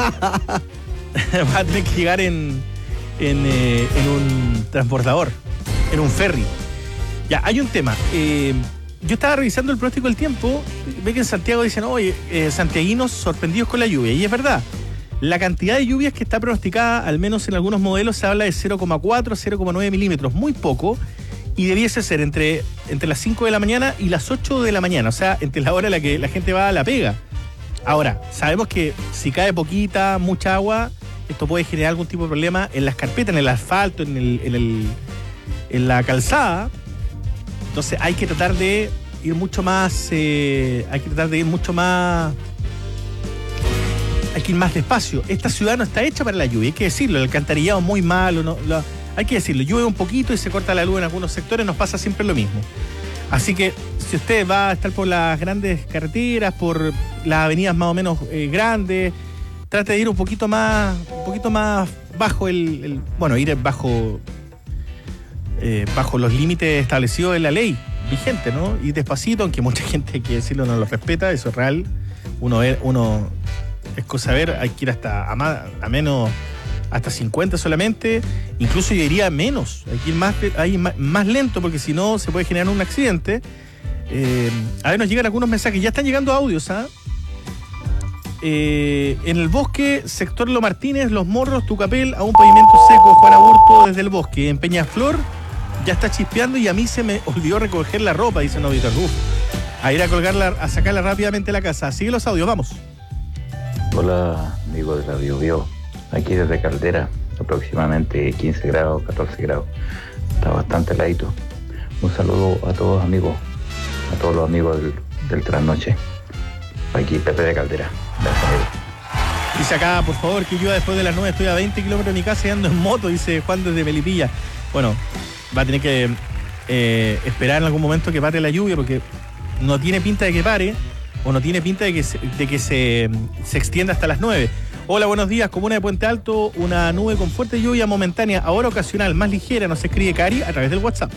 Speaker 3: Va a tener que llegar en, en, eh, en un transbordador, en un ferry. Ya, hay un tema. Eh, yo estaba revisando el pronóstico del tiempo, ve que en Santiago dicen, oye, eh, santiaguinos sorprendidos con la lluvia, y es verdad. La cantidad de lluvias que está pronosticada, al menos en algunos modelos, se habla de cero coma cuatro, cero coma nueve milímetros, muy poco. Y debiese ser entre, entre las cinco de la mañana y las ocho de la mañana, o sea, entre la hora en la que la gente va a La Pega. Ahora, sabemos que si cae poquita, mucha agua, esto puede generar algún tipo de problema en las carpetas, en el asfalto, en, el, en, el, en la calzada. Entonces hay que tratar de ir mucho más, eh, hay que tratar de ir mucho más, hay que ir más despacio. Esta ciudad no está hecha para la lluvia, hay que decirlo, el alcantarillado es muy malo, no, la, hay que decirlo, llueve un poquito y se corta la luz en algunos sectores, nos pasa siempre lo mismo. Así que si usted va a estar por las grandes carreteras, por las avenidas más o menos eh, grandes, trate de ir un poquito más, un poquito más bajo el, el bueno, ir bajo, eh, bajo los límites establecidos en la ley vigente, ¿no? Y despacito, aunque mucha gente, hay que decirlo, no lo respeta, eso es real. Uno, uno es cosa ver, hay que ir hasta a, más, a menos... hasta cincuenta solamente, incluso yo diría menos, hay que ir más, hay más, más lento porque si no se puede generar un accidente. Eh, a ver, nos llegan algunos mensajes, ya están llegando audios, ¿ah? Eh, en el bosque, sector Lo Martínez, Los Morros, Tucapel, a un pavimento seco, Juan Aburto desde el bosque. En Peñaflor ya está chispeando y a mí se me olvidó recoger la ropa, dice Novito. Uf, a ir a colgarla, a sacarla rápidamente de la casa. Sigue los audios, vamos.
Speaker 18: Hola, amigos de la Bio Bio. Aquí desde Caldera, aproximadamente quince grados, catorce grados. Está bastante heladito. Un saludo a todos amigos, a todos los amigos del, del trasnoche. Aquí Pepe de Caldera. Gracias, amigo.
Speaker 3: Dice acá, por favor, que yo después de las nueve estoy a veinte kilómetros de mi casa y ando en moto, dice Juan desde Melipilla. Bueno, va a tener que eh, esperar en algún momento que pare la lluvia porque no tiene pinta de que pare o no tiene pinta de que se, de que se, se extienda hasta las nueve. Hola, buenos días. Comuna de Puente Alto, una nube con fuerte lluvia momentánea, ahora ocasional, más ligera, nos escribe Cari a través del WhatsApp.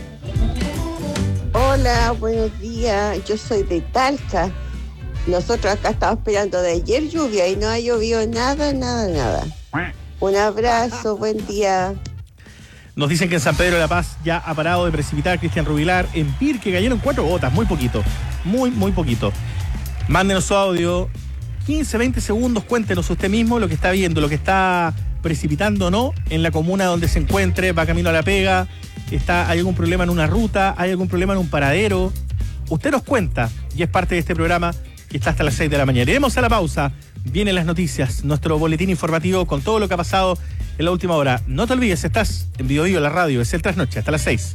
Speaker 19: Hola, buenos días. Yo soy de Talca. Nosotros acá estamos esperando de ayer lluvia y no ha llovido nada, nada, nada. Un abrazo, buen día.
Speaker 3: Nos dicen que en San Pedro de la Paz ya ha parado de precipitar. Cristian Rubilar. En Pirque cayeron cuatro gotas, muy poquito. Muy, muy poquito. Mándenos su audio. quince, veinte segundos, cuéntenos usted mismo lo que está viendo, lo que está precipitando o no en la comuna donde se encuentre, va camino a la pega, está, hay algún problema en una ruta, hay algún problema en un paradero. Usted nos cuenta y es parte de este programa que está hasta las seis de la mañana. Iremos a la pausa, vienen las noticias, nuestro boletín informativo con todo lo que ha pasado en la última hora. No te olvides, estás en Bio Bio, la radio, es el Trasnoche, hasta las seis.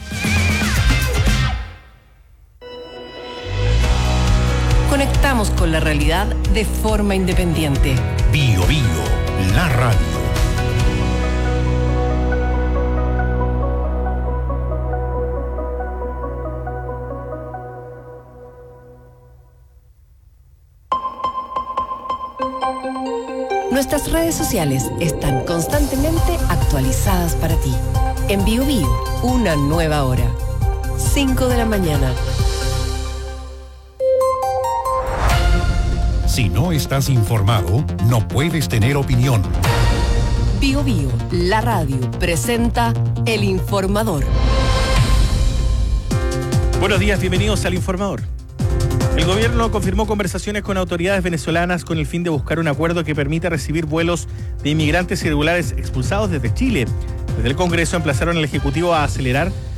Speaker 8: Conectamos con la realidad de forma independiente.
Speaker 7: Bio Bio, la radio.
Speaker 8: Nuestras redes sociales están constantemente actualizadas para ti. En Bio Bio, una nueva hora. cinco de la mañana.
Speaker 7: Si no estás informado, no puedes tener opinión.
Speaker 8: Bio Bio, la radio, presenta El Informador.
Speaker 3: Buenos días, bienvenidos al Informador. El gobierno confirmó conversaciones con autoridades venezolanas con el fin de buscar un acuerdo que permita recibir vuelos de inmigrantes irregulares expulsados desde Chile. Desde el Congreso emplazaron al Ejecutivo a acelerar